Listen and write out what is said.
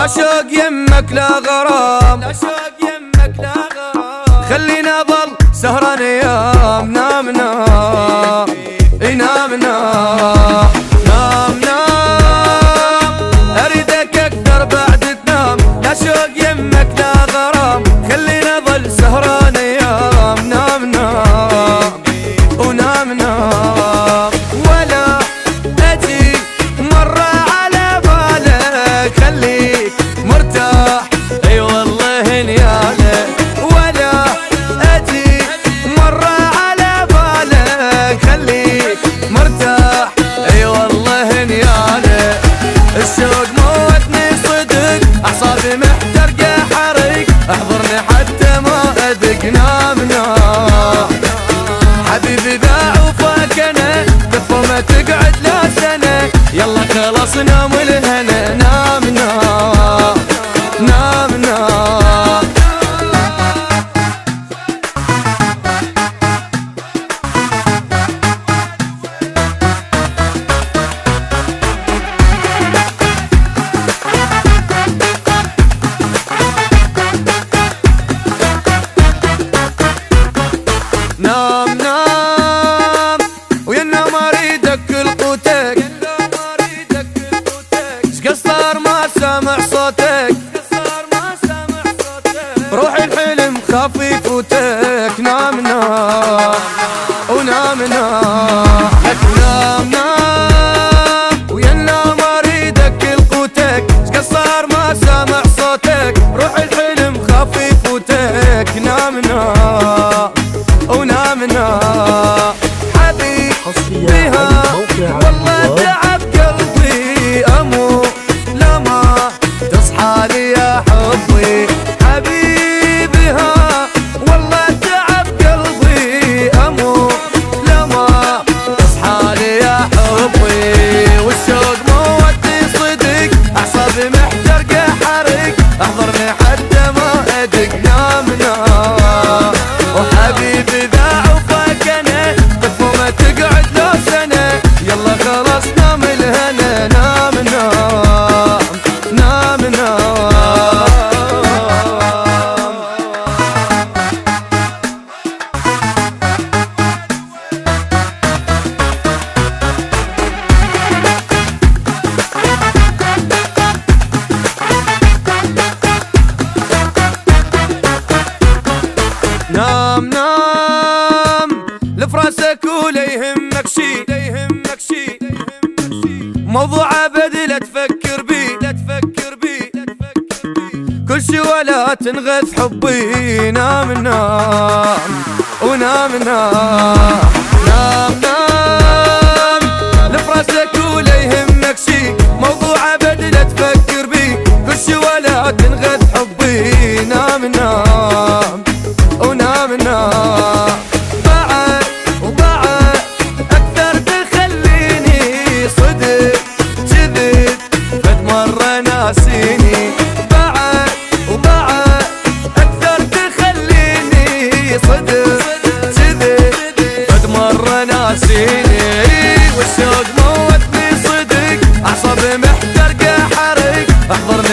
لا شوق يمك لا غرام، لا شوق يمك لا غرام، خلينا ظل سهران ايام. نام نام نام نام نام نام، اريدك اكثر بعد تنام. لا شوق يمك لا غرام، خلينا ظل سهران ايام. نام نام ونام نام، ولا اجي مرة على بالك، خليك مرتاح اي والله نيالك. ولا اجي مرة على بالك، خليك مرتاح اي والله نيالك. الشوق موتني صدق، اعصابي محترقة حرق، احضرني حتى ما ادق. نام نام حبيبي باع وفاك انا، كفو ما تقعد لا سنة، يلا خلاص نام الهنا. نام نام نام نام، نام نام وينام اريدك كل قوتك، شقصر ما سامع صوتك، روحي الحلم خاف يفوتك. نام نام ونام نام، نام نام وينام اريدك كل قوتك، شقصر ما سامع صوتك، روحي الحلم خاف يفوتك. نام نام ونام نام حبيبيها، والله تعب قلبي اموت لما تصحى لي يا حبي. حبيبيها والله تعب قلبي اموت لما تصحى لي يا حبي. والشوق موتني صدق، اعصابي محترقة حرق، احضرني حتى ما ادق. نام نام وحبيبي باع وفاك انا، كفو ما تقعد لو سنة، يلا خلاص نام الهنا. نام نام نام نام، نام نام لفراسك ولا يهمك شي، لا يهمك شي، موضوع ابد لا تفكر بي، لا تفكر بي، كل شي ولا تنغث حبي. نام نام ونام نام، نام نام لفراسك ولا يهمك شي، موضوع ابد لا تفكر بي، كل شي ولا تنغث حبي. نام نام ونام نام، بعد وبعد اكثر تخليني صدق كذب، فد مرة ناسيني. بعد وبعد اكثر تخليني صدق كذب، فد مرة ناسيني. والشوق موتني صدق، اعصابي محترقة حرق، احضر